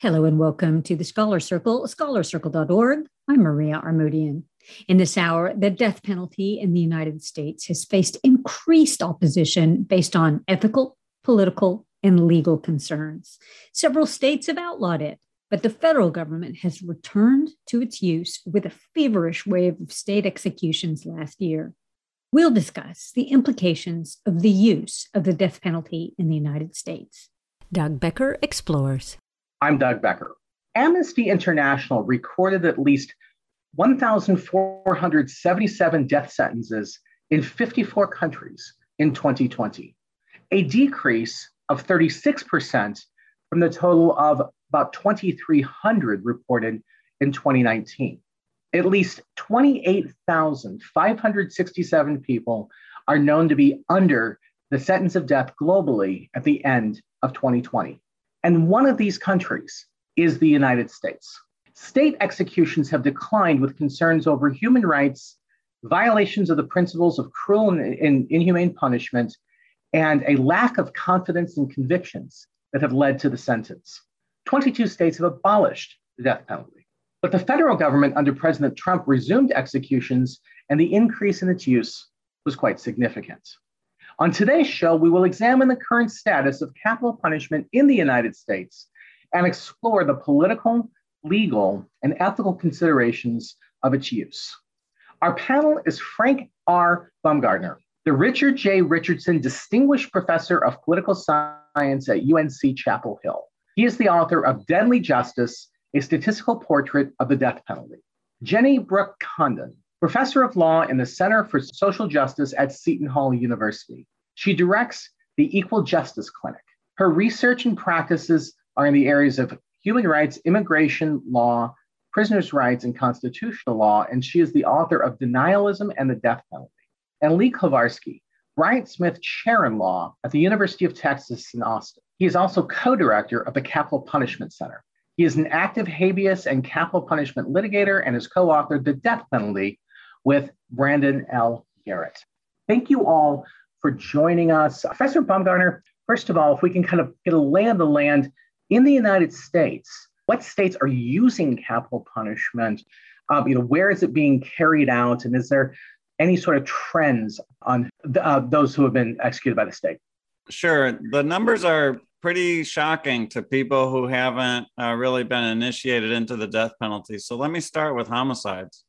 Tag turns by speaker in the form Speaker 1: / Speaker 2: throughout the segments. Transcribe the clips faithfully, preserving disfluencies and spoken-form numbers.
Speaker 1: Hello and welcome to the Scholar Circle, scholar circle dot org. I'm Maria Armoudian. In this hour, the death penalty in the United States has faced increased opposition based on ethical, political, and legal concerns. Several states have outlawed it, but the federal government has returned to its use with a feverish wave of state executions last year. We'll discuss the implications of the use of the death penalty in the United States. Doug Becker explores.
Speaker 2: I'm Doug Becker. Amnesty International recorded at least one thousand four hundred seventy-seven death sentences in fifty-four countries in twenty twenty, a decrease of thirty-six percent from the total of about twenty-three hundred reported in twenty nineteen. At least twenty-eight thousand five hundred sixty-seven people are known to be under the sentence of death globally at the end of twenty twenty. And one of these countries is the United States. State executions have declined with concerns over human rights, violations of the principles of cruel and, and inhumane punishment, and a lack of confidence in convictions that have led to the sentence. twenty-two states have abolished the death penalty. But the federal government under President Trump resumed executions, and the increase in its use was quite significant. On today's show, we will examine the current status of capital punishment in the United States and explore the political, legal, and ethical considerations of its use. Our panel is Frank R. Baumgartner, the Richard J. Richardson Distinguished Professor of Political Science at U N C Chapel Hill. He is the author of Deadly Justice, a Statistical Portrait of the Death Penalty. Jenny Brooke Condon, Professor of Law in the Center for Social Justice at Seton Hall University. She directs the Equal Justice Clinic. Her research and practices are in the areas of human rights, immigration law, prisoners' rights, and constitutional law, and she is the author of Denialism and the Death Penalty. And Lee Kowarski, Bryant Smith Chair in Law at the University of Texas in Austin. He is also co-director of the Capital Punishment Center. He is an active habeas and capital punishment litigator and has co-authored The Death Penalty with Brandon L. Garrett. Thank you all for joining us. Professor Baumgartner, first of all, if we can kind of get a lay of the land in the United States, what states are using capital punishment? Um, you know, where is it being carried out? And is there any sort of trends on the, uh, those who have been executed by the state?
Speaker 3: Sure. The numbers are pretty shocking to people who haven't uh, really been initiated into the death penalty. So let me start with homicides.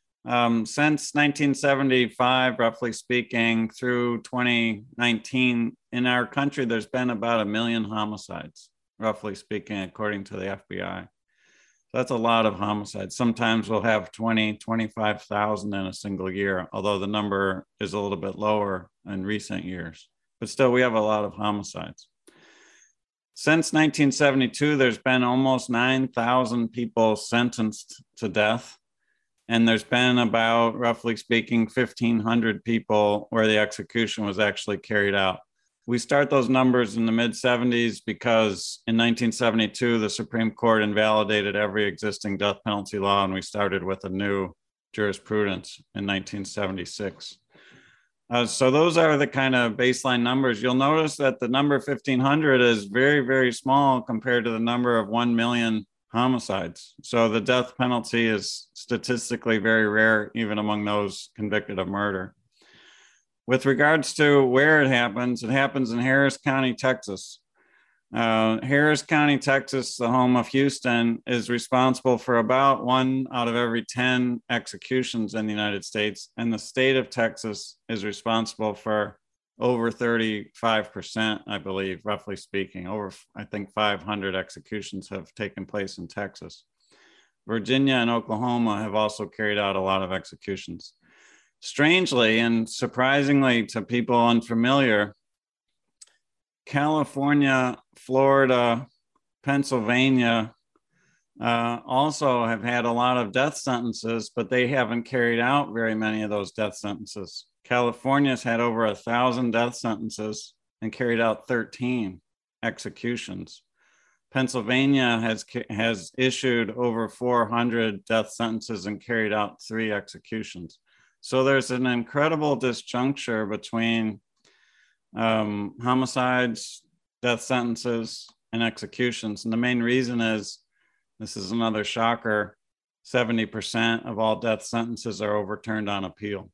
Speaker 3: Um, since nineteen seventy-five, roughly speaking, through twenty nineteen, in our country, there's been about a million homicides, roughly speaking, according to the F B I. So that's a lot of homicides. Sometimes we'll have twenty, twenty-five thousand in a single year, although the number is a little bit lower in recent years. But still, we have a lot of homicides. Since nineteen seventy-two, there's been almost nine thousand people sentenced to death. And there's been about, roughly speaking, fifteen hundred people where the execution was actually carried out. We start those numbers in the mid seventies because in nineteen seventy-two, the Supreme Court invalidated every existing death penalty law, and we started with a new jurisprudence in nineteen seventy-six. Uh, so those are the kind of baseline numbers. You'll notice that the number fifteen hundred is very, very small compared to the number of one million homicides. So the death penalty is statistically very rare, even among those convicted of murder. With regards to where it happens, it happens in Harris County, Texas. Uh, Harris County, Texas, the home of Houston, is responsible for about one out of every ten executions in the United States. And the state of Texas is responsible for over thirty-five percent, I believe, roughly speaking. Over, I think, five hundred executions have taken place in Texas. Virginia and Oklahoma have also carried out a lot of executions. Strangely and surprisingly to people unfamiliar, California, Florida, Pennsylvania uh, also have had a lot of death sentences, but they haven't carried out very many of those death sentences. California's had over a thousand death sentences and carried out thirteen executions. Pennsylvania has, has issued over four hundred death sentences and carried out three executions. So there's an incredible disjuncture between um, homicides, death sentences, and executions. And the main reason is This is another shocker. seventy percent of all death sentences are overturned on appeal.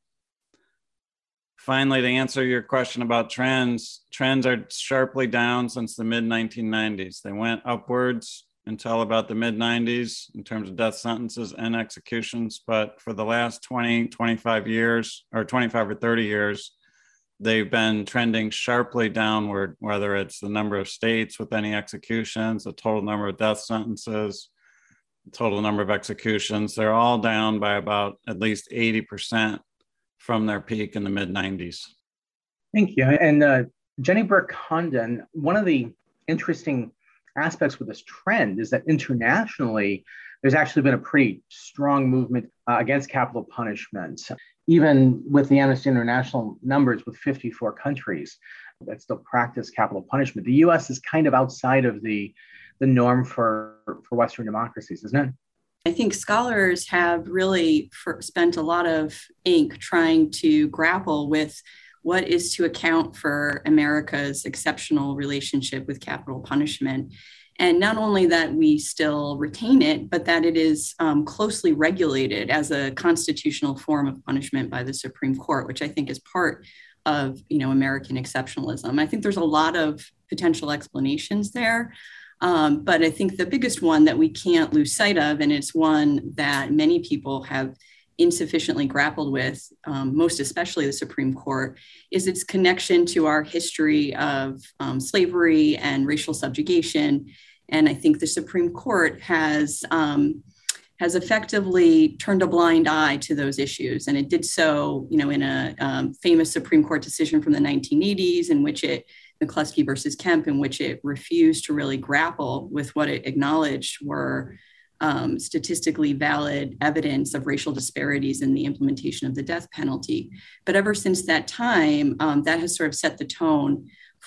Speaker 3: Finally, to answer your question about trends, trends are sharply down since the mid nineteen nineties. They went upwards until about the mid nineties in terms of death sentences and executions. But for the last twenty, twenty-five years, or twenty-five or thirty years, they've been trending sharply downward, whether it's the number of states with any executions, the total number of death sentences, the total number of executions. They're all down by about at least eighty percent from their peak in the mid nineties.
Speaker 2: Thank you. And uh, Jenny Burke-Condon, one of the interesting aspects with this trend is that internationally, there's actually been a pretty strong movement uh, against capital punishment. Even with the Amnesty International numbers with fifty-four countries that still practice capital punishment, the U S is kind of outside of the, the norm for, for Western democracies, isn't it?
Speaker 4: I think scholars have really for, spent a lot of ink trying to grapple with what is to account for America's exceptional relationship with capital punishment. And not only that we still retain it, but that it is um, closely regulated as a constitutional form of punishment by the Supreme Court, which I think is part of, you know, American exceptionalism. I think there's a lot of potential explanations there. Um, but I think the biggest one that we can't lose sight of, and it's one that many people have insufficiently grappled with, um, most especially the Supreme Court, is its connection to our history of um, slavery and racial subjugation. And I think the Supreme Court has um, has effectively turned a blind eye to those issues. And it did so, you know, in a um, famous Supreme Court decision from the nineteen eighties in which it McCluskey versus Kemp, in which it refused to really grapple with what it acknowledged were um, statistically valid evidence of racial disparities in the implementation of the death penalty. But ever since that time, um, that has sort of set the tone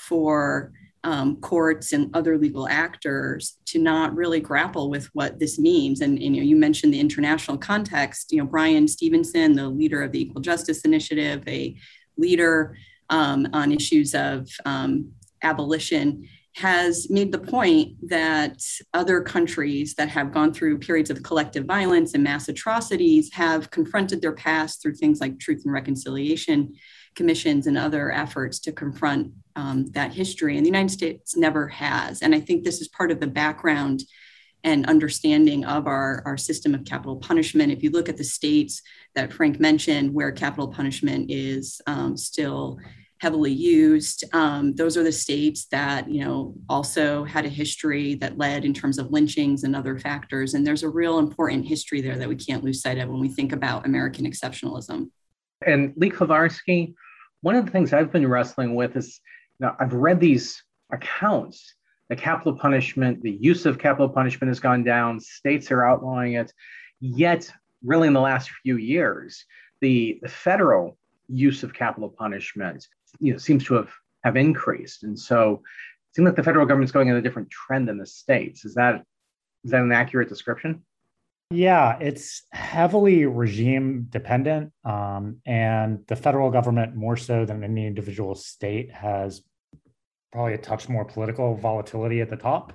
Speaker 4: for um, courts and other legal actors to not really grapple with what this means. And, and you know, you mentioned the international context. You know, Bryan Stevenson, the leader of the Equal Justice Initiative, a leader Um, on issues of um, abolition, has made the point that other countries that have gone through periods of collective violence and mass atrocities have confronted their past through things like truth and reconciliation commissions and other efforts to confront um, that history. And the United States never has. And I think this is part of the background and understanding of our, our system of capital punishment. If you look at the states that Frank mentioned, where capital punishment is um, still heavily used, um, those are the states that, you know, also had a history that led in terms of lynchings and other factors. And there's a real important history there that we can't lose sight of when we think about American exceptionalism.
Speaker 2: And Lee Kowarski, one of the things I've been wrestling with is, you know, I've read these accounts. The capital punishment, the use of capital punishment has gone down. States are outlawing it. Yet, really in the last few years, the, the federal use of capital punishment, you know, seems to have, have increased. And so it seems like the federal government's going in a different trend than the states. Is that, is that an accurate description?
Speaker 5: Yeah, it's heavily regime dependent. Um, and the federal government, more so than any individual state, has probably a touch more political volatility at the top.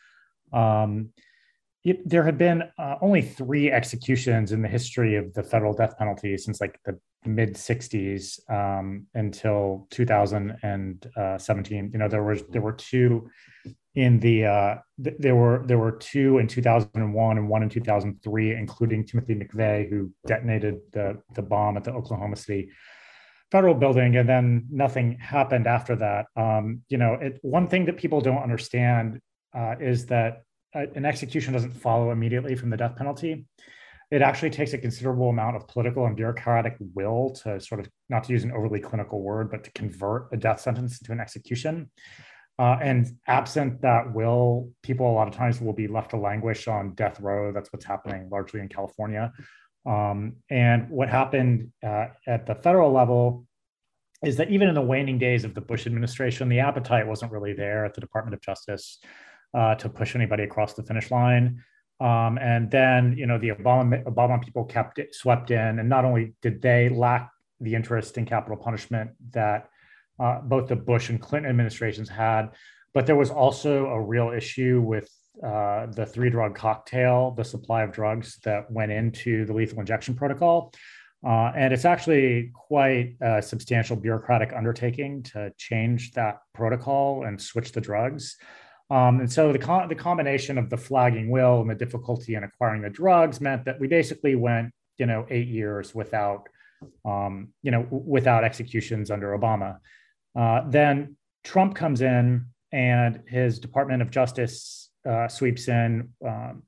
Speaker 5: Um, it, there had been uh, only three executions in the history of the federal death penalty since like the mid sixties um, until two thousand seventeen. You know, there was there were two in the uh, th- there were there were two in two thousand one and one in two thousand three, including Timothy McVeigh, who detonated the the bomb at the Oklahoma City federal building, and then nothing happened after that. Um, you know, it, one thing that people don't understand uh, is that a, an execution doesn't follow immediately from the death penalty. It actually takes a considerable amount of political and bureaucratic will to sort of, not to use an overly clinical word, but to convert a death sentence into an execution. Uh, and absent that will, people a lot of times will be left to languish on death row. That's what's happening largely in California. Um, and what happened uh, at the federal level is that even in the waning days of the Bush administration, the appetite wasn't really there at the Department of Justice uh, to push anybody across the finish line. Um, and then, you know, the Obama, Obama people kept it swept in, and not only did they lack the interest in capital punishment that uh, both the Bush and Clinton administrations had, but there was also a real issue with uh, the three drug cocktail, the supply of drugs that went into the lethal injection protocol. Uh, and it's actually quite a substantial bureaucratic undertaking to change that protocol and switch the drugs. Um, and so the, co- the combination of the flagging will and the difficulty in acquiring the drugs meant that we basically went, you know, eight years without, um, you know, w- without executions under Obama. Uh, then Trump comes in and his Department of Justice uh, sweeps in, um,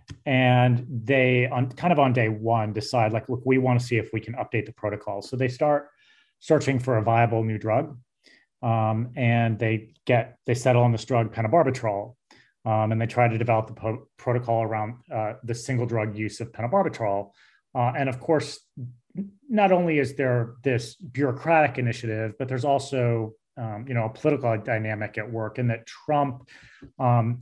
Speaker 5: and they, on kind of on day one, decide like, look, we want to see if we can update the protocol. So they start searching for a viable new drug, um, and they get they settle on this drug pentobarbital, um, and they try to develop the po- protocol around uh, the single drug use of pentobarbital. Uh, and of course, not only is there this bureaucratic initiative, but there's also Um, you know, a political dynamic at work, and that Trump um,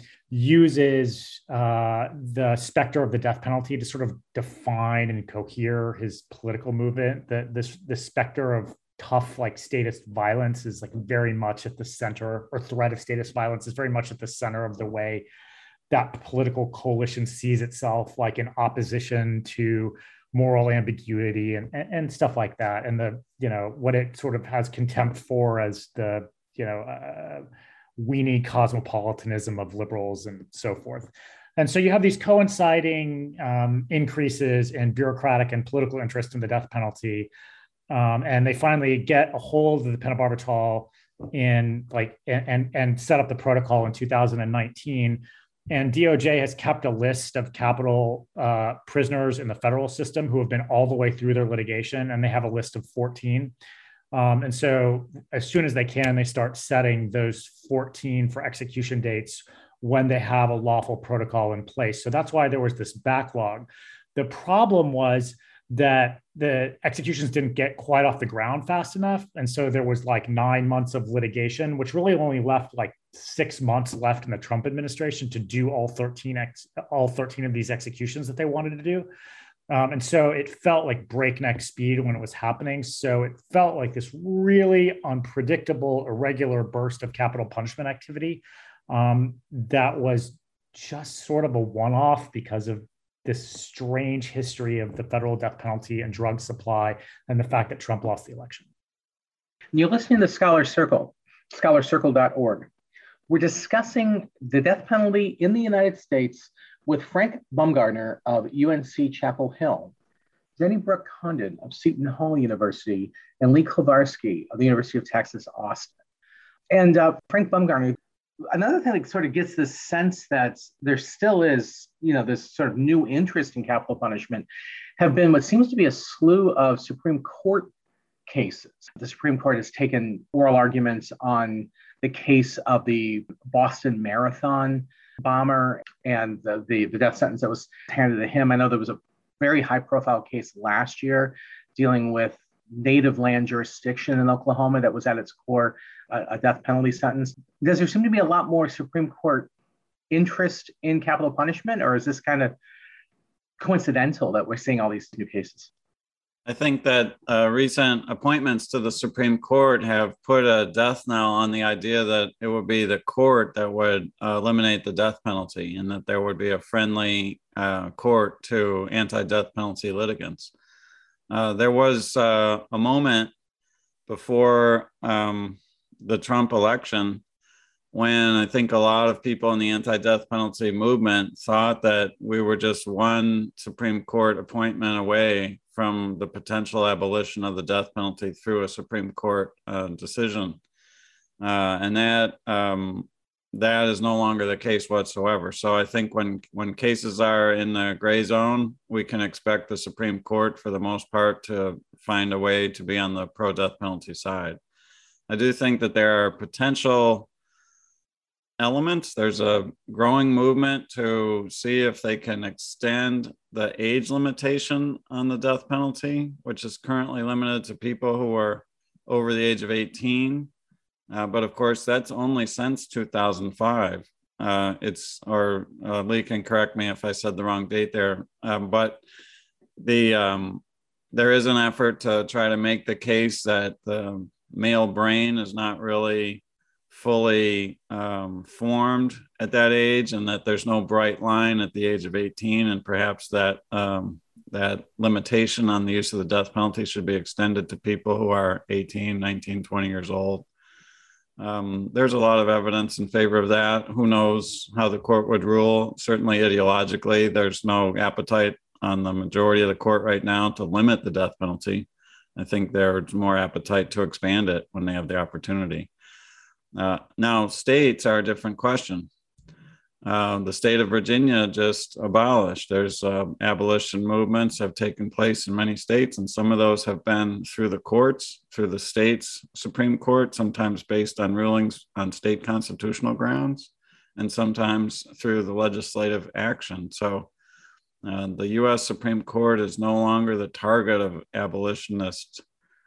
Speaker 5: uses uh, the specter of the death penalty to sort of define and cohere his political movement. That this the specter of tough, like statist violence is like very much at the center, or threat of statist violence is very much at the center of the way that political coalition sees itself, like in opposition to moral ambiguity and, and, and stuff like that. And the, you know, what it sort of has contempt for as the, you know, uh, weenie cosmopolitanism of liberals and so forth. And so you have these coinciding um, increases in bureaucratic and political interest in the death penalty. Um, and they finally get a hold of the pentobarbital in like, and, and, and set up the protocol in two thousand nineteen. And D O J has kept a list of capital uh, prisoners in the federal system who have been all the way through their litigation, and they have a list of fourteen. Um, and so as soon as they can, they start setting those fourteen for execution dates when they have a lawful protocol in place. So that's why there was this backlog. The problem was that the executions didn't get quite off the ground fast enough. And so there was like nine months of litigation, which really only left like six months left in the Trump administration to do all thirteen, ex- all thirteen of these executions that they wanted to do. Um, and so it felt like breakneck speed when it was happening. So it felt like this really unpredictable, irregular burst of capital punishment activity um, that was just sort of a one-off because of this strange history of the federal death penalty and drug supply and the fact that Trump lost the election.
Speaker 2: You're listening to Scholar Circle, scholar circle dot org. We're discussing the death penalty in the United States with Frank Baumgartner of U N C Chapel Hill, Jenny Brooke Condon of Seton Hall University, and Lee Kowarski of the University of Texas, Austin. And uh, Frank Baumgartner, another thing that sort of gets this sense that there still is, you know, this sort of new interest in capital punishment have been what seems to be a slew of Supreme Court cases. The Supreme Court has taken oral arguments on the case of the Boston Marathon bomber and the, the, the death sentence that was handed to him. I know there was a very high profile case last year dealing with native land jurisdiction in Oklahoma that was at its core a, a death penalty sentence. Does there seem to be a lot more Supreme Court interest in capital punishment, or is this kind of coincidental that we're seeing all these new cases?
Speaker 3: I think that uh, recent appointments to the Supreme Court have put a death knell on the idea that it would be the court that would uh, eliminate the death penalty, and that there would be a friendly uh, court to anti-death penalty litigants. Uh, there was uh, a moment before um, the Trump election when I think a lot of people in the anti-death penalty movement thought that we were just one Supreme Court appointment away from the potential abolition of the death penalty through a Supreme Court uh, decision. Uh, and that um, that is no longer the case whatsoever. So I think when, when cases are in the gray zone, we can expect the Supreme Court, for the most part, to find a way to be on the pro-death penalty side. I do think that there are potential elements. There's a growing movement to see if they can extend the age limitation on the death penalty, which is currently limited to people who are over the age of eighteen. Uh, but of course, that's only since two thousand five. Uh, it's, or uh, Lee can correct me if I said the wrong date there. Um, but the um, there is an effort to try to make the case that the male brain is not really fully um, formed at that age, and that there's no bright line at the age of eighteen, and perhaps that um, that limitation on the use of the death penalty should be extended to people who are eighteen, nineteen, twenty years old. Um, there's a lot of evidence in favor of that. Who knows how the court would rule? Certainly ideologically, there's no appetite on the majority of the court right now to limit the death penalty. I think there's more appetite to expand it when they have the opportunity. Uh, now, states are a different question. Uh, the state of Virginia just abolished. There's uh, abolition movements have taken place in many states, and some of those have been through the courts, through the state's Supreme Court, sometimes based on rulings on state constitutional grounds, and sometimes through the legislative action. So uh, the U S Supreme Court is no longer the target of abolitionist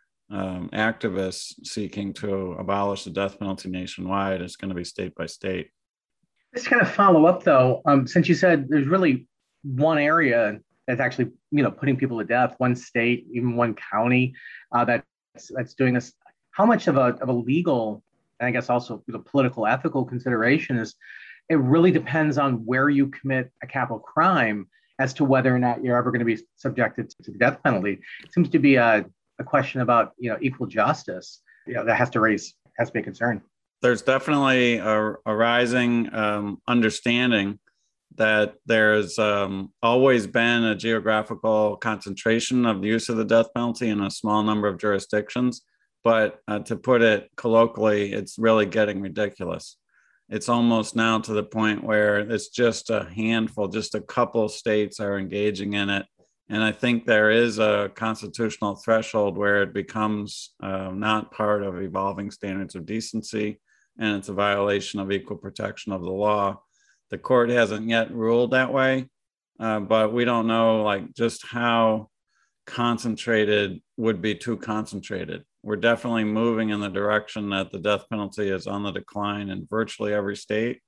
Speaker 3: um, activists seeking to abolish the death penalty nationwide. It's going to be state by state.
Speaker 2: Just kind of follow up though, um, since you said there's really one area that's actually, you know, putting people to death, one state, even one county uh, that's that's doing this. How much of a of a legal, and I guess also the political, ethical consideration is? It really depends on where you commit a capital crime as to whether or not you're ever going to be subjected to the death penalty. It seems to be a, a question about, you know, equal justice. You know, that has to raise has to be a concern.
Speaker 3: There's definitely a, a rising um, understanding that there's um, always been a geographical concentration of the use of the death penalty in a small number of jurisdictions. But uh, to put it colloquially, it's really getting ridiculous. It's almost now to the point where it's just a handful, just a couple states are engaging in it. And I think there is a constitutional threshold where it becomes uh, not part of evolving standards of decency, and it's a violation of equal protection of the law. The court hasn't yet ruled that way, uh, but we don't know like just how concentrated would be too concentrated. We're definitely moving in the direction that the death penalty is on the decline in virtually every state.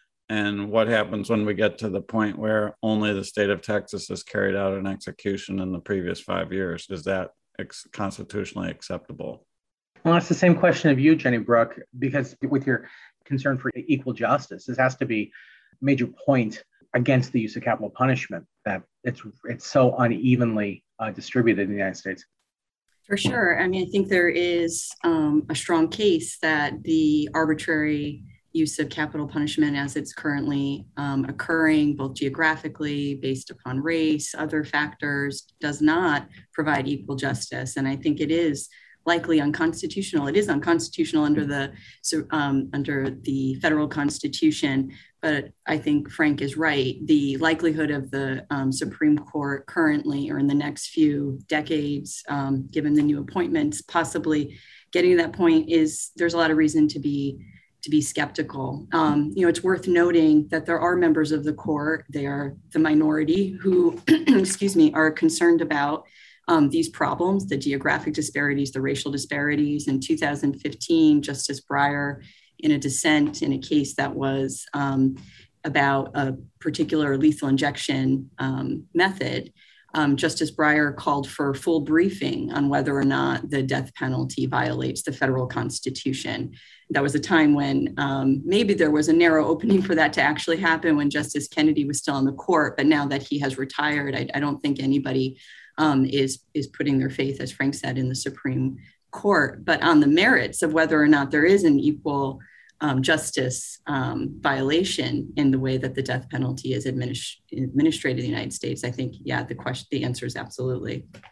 Speaker 3: And what happens when we get to the point where only the state of Texas has carried out an execution in the previous five years? Is that ex- constitutionally acceptable?
Speaker 2: Well, that's the same question of you, Jenny Brooke, because with your concern for equal justice, this has to be a major point against the use of capital punishment, that it's it's so unevenly uh, distributed in the United States.
Speaker 4: For sure. I mean, I think there is um, a strong case that the arbitrary use of capital punishment as it's currently um, occurring, both geographically, based upon race, other factors, does not provide equal justice. And I think it is likely unconstitutional. It is unconstitutional under the so, um, under the federal constitution, but I think Frank is right. The likelihood of the um, Supreme Court currently or in the next few decades, um, given the new appointments, possibly getting to that point is there's a lot of reason to be to be skeptical. Um, you know, it's worth noting that there are members of the court, they are the minority who, excuse me, are concerned about Um, these problems, the geographic disparities, the racial disparities. In two thousand fifteen, Justice Breyer, in a dissent in a case that was um, about a particular lethal injection um, method, um, Justice Breyer called for a full briefing on whether or not the death penalty violates the federal constitution. That was a time when um, maybe there was a narrow opening for that to actually happen when Justice Kennedy was still on the court, but now that he has retired, I, I don't think anybody Um, is, is putting their faith, as Frank said, in the Supreme Court. But on the merits of whether or not there is an equal um, justice um, violation in the way that the death penalty is administ- administered in the United States, I think, yeah, the question, the answer is absolutely.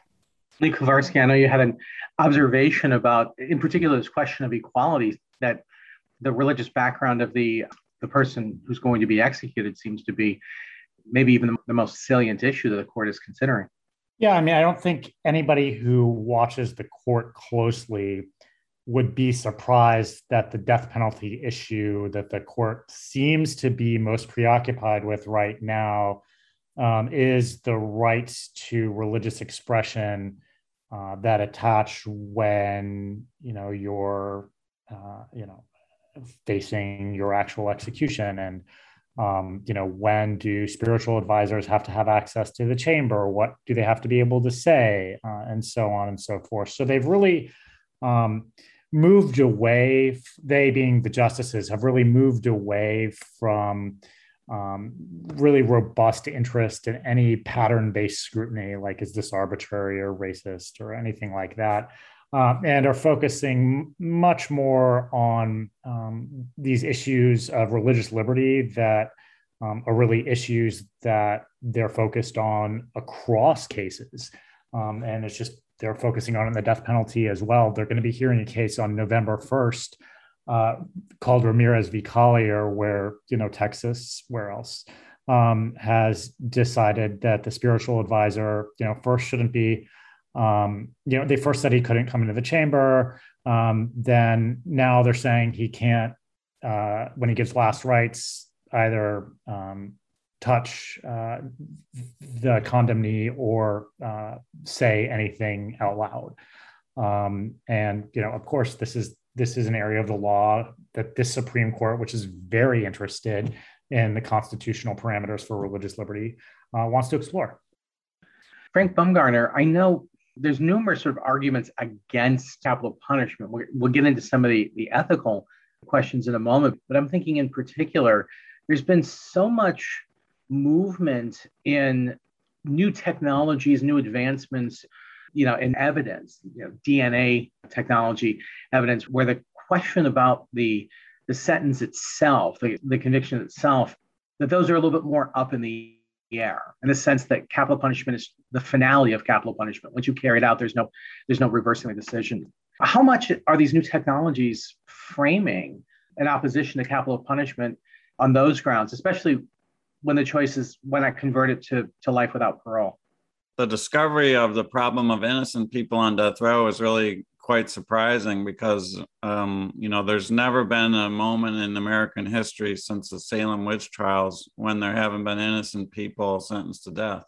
Speaker 2: Lee Kowarski, I know you had an observation about, in particular, this question of equality, that the religious background of the, the person who's going to be executed seems to be maybe even the, the most salient issue that the court is considering.
Speaker 5: Yeah, I mean, I don't think anybody who watches the court closely would be surprised that the death penalty issue that the court seems to be most preoccupied with right now um, is the rights to religious expression uh, that attach when, you know, you're, uh, you know, facing your actual execution. And Um, you know, when do spiritual advisors have to have access to the chamber? What do they have to be able to say? Uh, and so on and so forth. So they've really um, moved away, they being the justices, have really moved away from um, really robust interest in any pattern-based scrutiny, like is this arbitrary or racist or anything like that, uh, and are focusing much more on um, these issues of religious liberty that um, are really issues that they're focused on across cases. Um, and it's just, they're focusing on it in the death penalty as well. They're going to be hearing a case on November first uh, called Ramirez v. Collier, where, you know, Texas, where else, um, has decided that the spiritual advisor, you know, first shouldn't be, um, you know, they first said he couldn't come into the chamber. Um, then now they're saying he can't, uh, when he gives last rites, either um, touch uh, the condemnee or uh, say anything out loud. Um, and, you know, of course, this is this is an area of the law that this Supreme Court, which is very interested in the constitutional parameters for religious liberty, uh, wants to explore.
Speaker 2: Frank Baumgartner, I know there's numerous sort of arguments against capital punishment. We'll, we'll get into some of the, the ethical questions in a moment, but I'm thinking in particular, there's been so much movement in new technologies, new advancements, you know, in evidence, you know, D N A technology evidence, where the question about the, the sentence itself, the, the conviction itself, that those are a little bit more up in the air, in the sense that capital punishment is the finale of capital punishment. Once you carry it out, there's no, there's no reversing the decision. How much are these new technologies framing an opposition to capital punishment on those grounds, especially when the choice is, when I convert it to, to life without parole?
Speaker 3: The discovery of the problem of innocent people on death row is really quite surprising because, um, you know, there's never been a moment in American history since the Salem witch trials when there haven't been innocent people sentenced to death.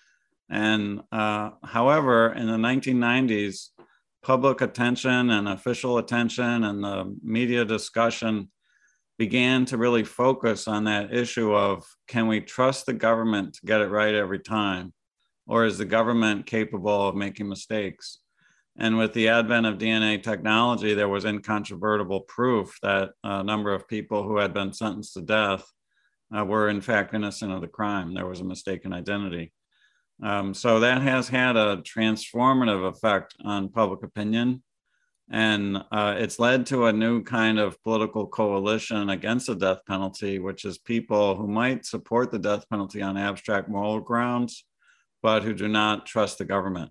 Speaker 3: And uh, however, in the nineteen nineties, public attention and official attention and the media discussion began to really focus on that issue of, can we trust the government to get it right every time? Or is the government capable of making mistakes? And with the advent of D N A technology, there was incontrovertible proof that a number of people who had been sentenced to death uh, were in fact innocent of the crime. There was a mistaken identity. Um, so that has had a transformative effect on public opinion. And uh, it's led to a new kind of political coalition against the death penalty, which is people who might support the death penalty on abstract moral grounds, but who do not trust the government.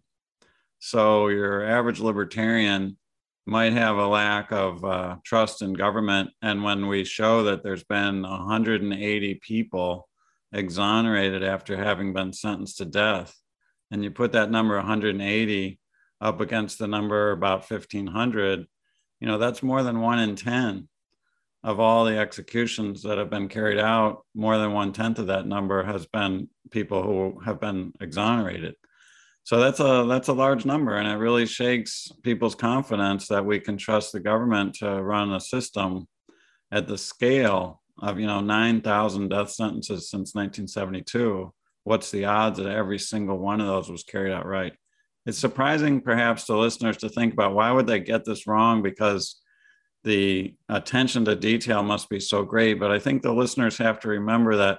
Speaker 3: So your average libertarian might have a lack of uh, trust in government. And when we show that there's been one hundred eighty people exonerated after having been sentenced to death, and you put that number one hundred eighty up against the number about fifteen hundred, you know, that's more than one in ten of all the executions that have been carried out. More than one tenth of that number has been people who have been exonerated. So that's a that's a large number, and it really shakes people's confidence that we can trust the government to run a system at the scale of, you know, nine thousand death sentences since nineteen seventy-two. What's the odds that every single one of those was carried out right? It's surprising perhaps to listeners to think about, why would they get this wrong? Because the attention to detail must be so great. But I think the listeners have to remember that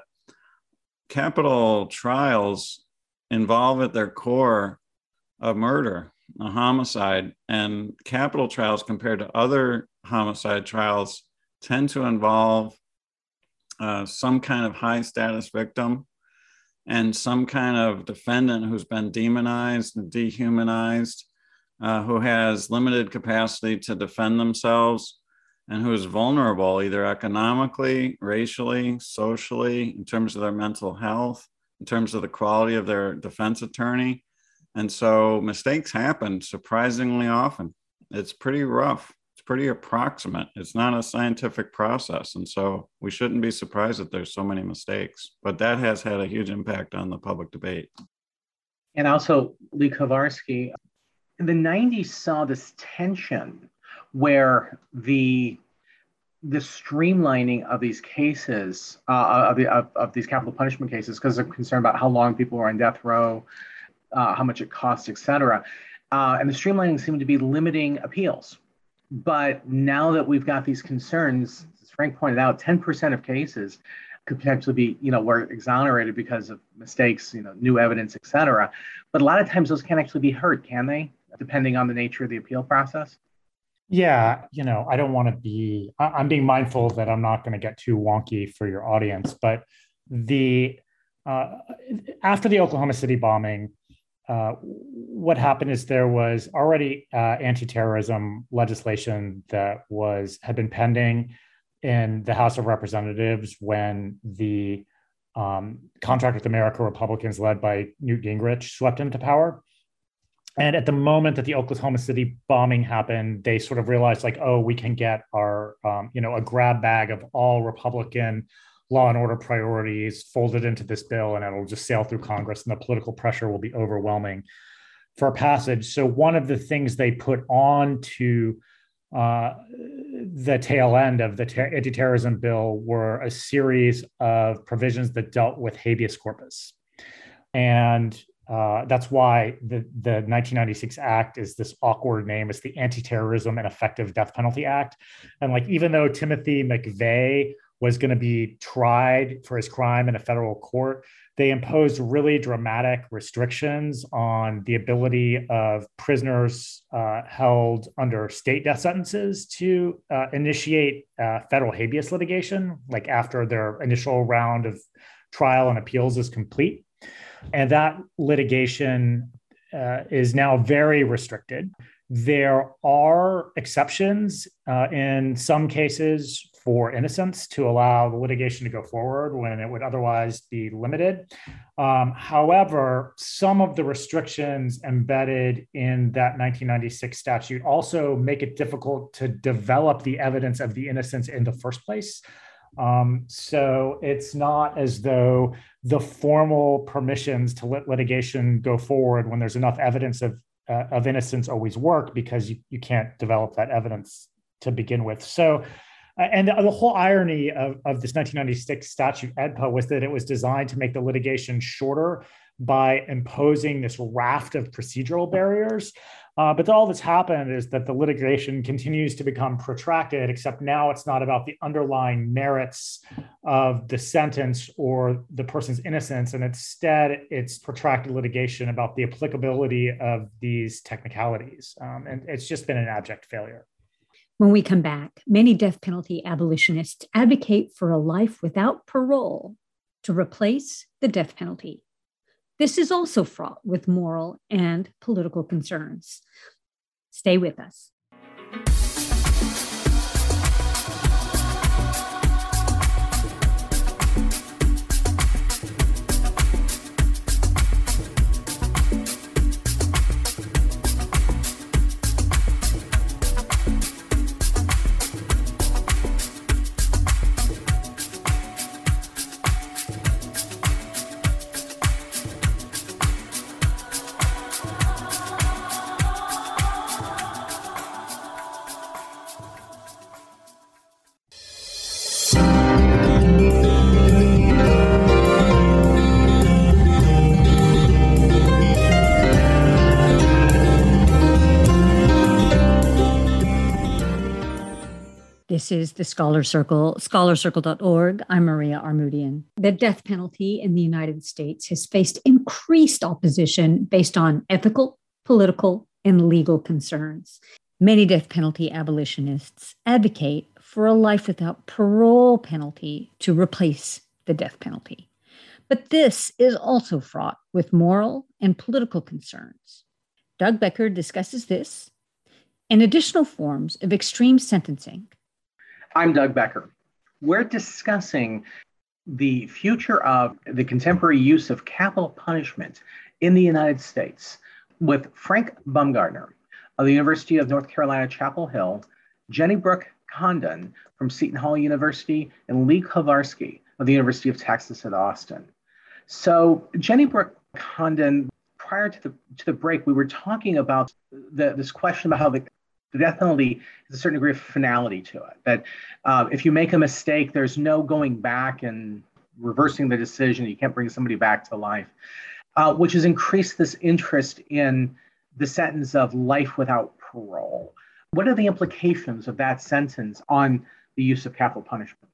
Speaker 3: capital trials involve at their core a murder, a homicide, and capital trials compared to other homicide trials tend to involve uh, some kind of high status victim and some kind of defendant who's been demonized and dehumanized, uh, who has limited capacity to defend themselves, and who is vulnerable either economically, racially, socially, in terms of their mental health, in terms of the quality of their defense attorney. And so mistakes happen surprisingly often. It's pretty rough. It's pretty approximate. It's not a scientific process. And so we shouldn't be surprised that there's so many mistakes, but that has had a huge impact on the public debate.
Speaker 2: And also, Lee Kowarski, in the nineties saw this tension where the the streamlining of these cases, uh, of, the, of, of these capital punishment cases, because they're concerned about how long people were on death row, uh, how much it costs, et cetera. Uh, and the streamlining seemed to be limiting appeals, But now that we've got these concerns, as Frank pointed out, ten percent of cases could potentially be, you know, were exonerated because of mistakes, you know, new evidence, et cetera. But a lot of times those can't actually be heard, can they? Depending on the nature of the appeal process?
Speaker 5: Yeah, you know, I don't want to be, I'm being mindful that I'm not going to get too wonky for your audience, but the, uh, after the Oklahoma City bombing, uh, what happened is there was already uh, anti-terrorism legislation that was, had been pending in the House of Representatives when the um, Contract with America Republicans led by Newt Gingrich swept into power. And at the moment that the Oklahoma City bombing happened, they sort of realized like, oh, we can get our, um, you know, a grab bag of all Republican law and order priorities folded into this bill, and it'll just sail through Congress, and the political pressure will be overwhelming for passage. So one of the things they put on to uh, the tail end of the ter- anti-terrorism bill were a series of provisions that dealt with habeas corpus. And Uh, that's why the, the nineteen ninety-six Act is this awkward name. It's the Anti-Terrorism and Effective Death Penalty Act. And like, even though Timothy McVeigh was going to be tried for his crime in a federal court, they imposed really dramatic restrictions on the ability of prisoners uh, held under state death sentences to uh, initiate uh, federal habeas litigation, like after their initial round of trial and appeals is complete. And that litigation uh, is now very restricted. There are exceptions uh, in some cases for innocence to allow the litigation to go forward when it would otherwise be limited. Um, however, some of the restrictions embedded in that nineteen ninety-six statute also make it difficult to develop the evidence of the innocence in the first place. Um, so it's not as though the formal permissions to let litigation go forward when there's enough evidence of uh, of innocence always work, because you, you can't develop that evidence to begin with. So, uh, and the, the whole irony of, of this nineteen ninety-six statute, E D P A, was that it was designed to make the litigation shorter by imposing this raft of procedural barriers. Uh, but all that's happened is that the litigation continues to become protracted, except now it's not about the underlying merits of the sentence or the person's innocence, and instead it's protracted litigation about the applicability of these technicalities. Um, and it's just been an abject failure.
Speaker 1: When we come back, many death penalty abolitionists advocate for a life without parole to replace the death penalty. This is also fraught with moral and political concerns. Stay with us. This is the Scholar Circle, scholar circle dot org. I'm Maria Armoudian. The death penalty in the United States has faced increased opposition based on ethical, political, and legal concerns. Many death penalty abolitionists advocate for a life without parole penalty to replace the death penalty. But this is also fraught with moral and political concerns. Doug Becker discusses this and additional forms of extreme sentencing.
Speaker 2: I'm Doug Becker. We're discussing the future of the contemporary use of capital punishment in the United States with Frank Baumgartner of the University of North Carolina, Chapel Hill, Jenny Brooke Condon from Seton Hall University, and Lee Kowarski of the University of Texas at Austin. So Jenny Brooke Condon, prior to the, to the break, we were talking about the, this question about how the The death penalty has a certain degree of finality to it, that uh, if you make a mistake, there's no going back and reversing the decision. You can't bring somebody back to life, uh, which has increased this interest in the sentence of life without parole. What are the implications of that sentence on the use of capital punishment?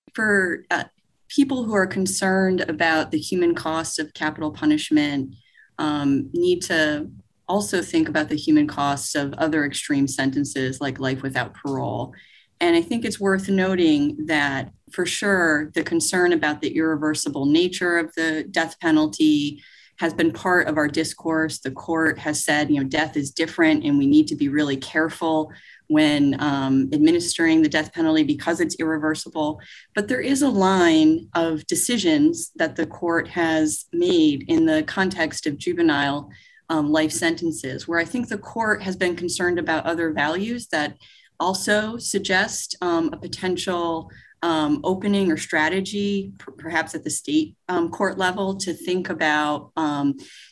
Speaker 4: For uh, people who are concerned about the human cost of capital punishment, um, need to also think about the human costs of other extreme sentences like life without parole. And I think it's worth noting that for sure, the concern about the irreversible nature of the death penalty has been part of our discourse. The court has said, you know, death is different and we need to be really careful when um, administering the death penalty because it's irreversible. But there is a line of decisions that the court has made in the context of juvenile um, life sentences, where I think the court has been concerned about other values that also suggest um, a potential um, opening or strategy, p- perhaps at the state um, court level, to think about um,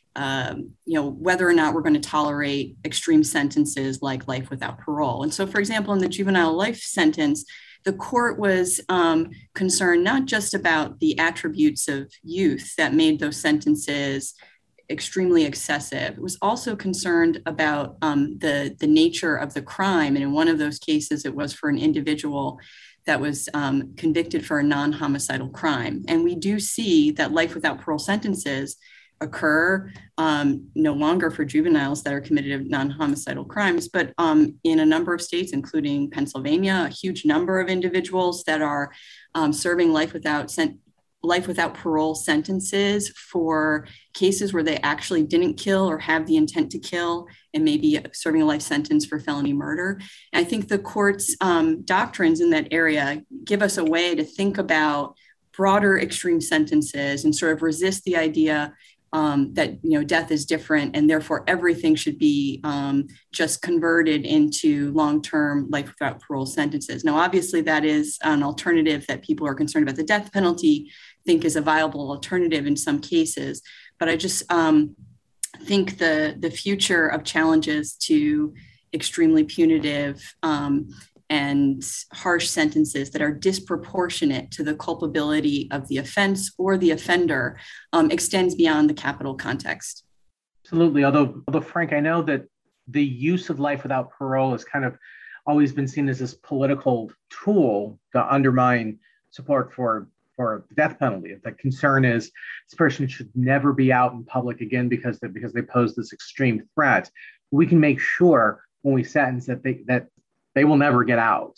Speaker 4: Um, you know, whether or not we're going to tolerate extreme sentences like life without parole. And so, for example, in the juvenile life sentence, the court was um, concerned not just about the attributes of youth that made those sentences extremely excessive. It was also concerned about um, the, the nature of the crime. And in one of those cases, it was for an individual that was um, convicted for a non-homicidal crime. And we do see that life without parole sentences occur um, no longer for juveniles that are committed of non-homicidal crimes, but um, in a number of states, including Pennsylvania, a huge number of individuals that are um, serving life without sen- life without parole sentences for cases where they actually didn't kill or have the intent to kill, and maybe serving a life sentence for felony murder. And I think the court's um, doctrines in that area give us a way to think about broader extreme sentences and sort of resist the idea Um, that, you know, death is different and therefore everything should be um, just converted into long-term life without parole sentences. Now, obviously, that is an alternative that people are concerned about the death penalty think is a viable alternative in some cases. But I just um, think the, the future of challenges to extremely punitive um, and harsh sentences that are disproportionate to the culpability of the offense or the offender um, extends beyond the capital context.
Speaker 2: Absolutely. Although, although, Frank, I know that the use of life without parole has kind of always been seen as this political tool to undermine support for, for the death penalty. The concern is this person should never be out in public again because they, because they pose this extreme threat. We can make sure when we sentence that they that they will never get out.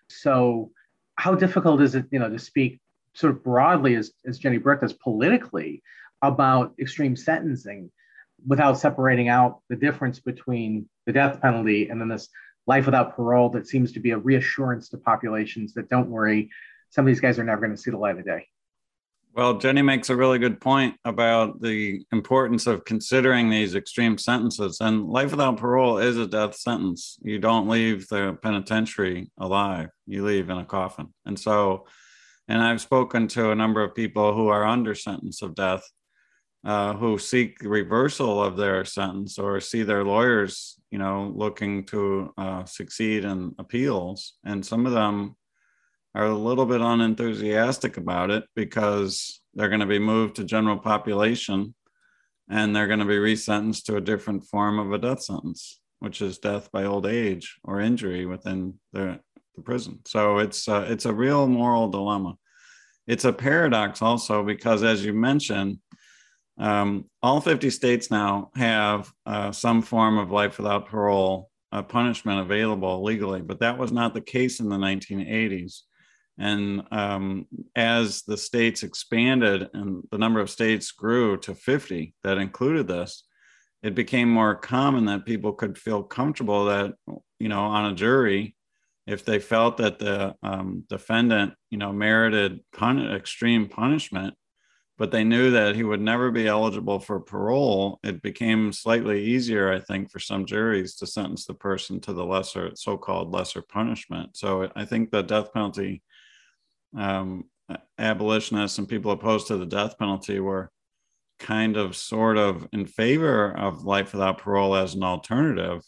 Speaker 2: So how difficult is it, you know, to speak sort of broadly as, as Jenny Britt does politically about extreme sentencing without separating out the difference between the death penalty and then this life without parole that seems to be a reassurance to populations that don't worry, some of these guys are never going to see the light of day.
Speaker 3: Well, Jenny makes a really good point about the importance of considering these extreme sentences. And life without parole is a death sentence. You don't leave the penitentiary alive. You leave in a coffin. And so, and I've spoken to a number of people who are under sentence of death, uh, who seek reversal of their sentence or see their lawyers, you know, looking to uh, succeed in appeals. And some of them are a little bit unenthusiastic about it because they're going to be moved to general population and they're going to be resentenced to a different form of a death sentence, which is death by old age or injury within the, the prison. So it's uh, it's a real moral dilemma. It's a paradox also because, as you mentioned, um, all fifty states now have uh, some form of life without parole uh, punishment available legally, but that was not the case in the nineteen eighties. And um, as the states expanded and the number of states grew to fifty that included this, it became more common that people could feel comfortable that, you know, on a jury, if they felt that the um, defendant, you know, merited pun- extreme punishment, but they knew that he would never be eligible for parole, it became slightly easier, I think, for some juries to sentence the person to the lesser, so-called lesser punishment. So I think the death penalty um, abolitionists and people opposed to the death penalty were kind of sort of in favor of life without parole as an alternative.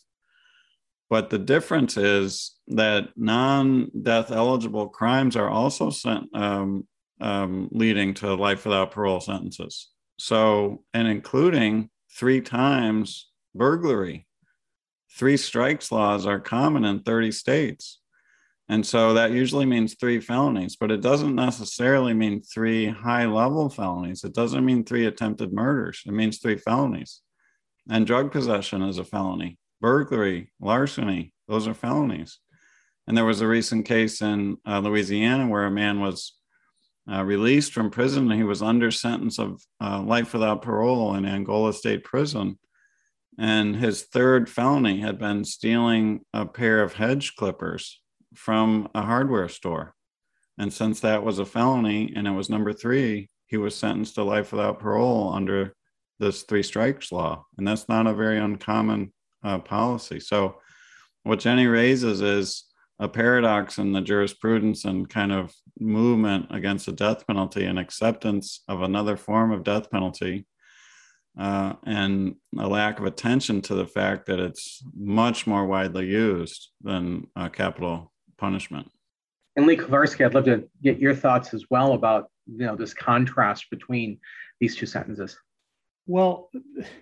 Speaker 3: But the difference is that non-death eligible crimes are also sent, um, um, leading to life without parole sentences. So, and including three times burglary. three strikes laws are common in thirty states. And so that usually means three felonies, but it doesn't necessarily mean three high-level felonies. It doesn't mean three attempted murders. It means three felonies. And drug possession is a felony. Burglary, larceny, those are felonies. And there was a recent case in uh, Louisiana where a man was uh, released from prison. He was under sentence of uh, life without parole in Angola State Prison. And his third felony had been stealing a pair of hedge clippers from a hardware store. And since that was a felony and it was number three, he was sentenced to life without parole under this three strikes law. And that's not a very uncommon uh, policy. So what Jenny raises is a paradox in the jurisprudence and kind of movement against the death penalty and acceptance of another form of death penalty, uh, and a lack of attention to the fact that it's much more widely used than uh, capital punishment.
Speaker 2: And Lee Kowarski, I'd love to get your thoughts as well about, you know, this contrast between these two sentences.
Speaker 5: Well,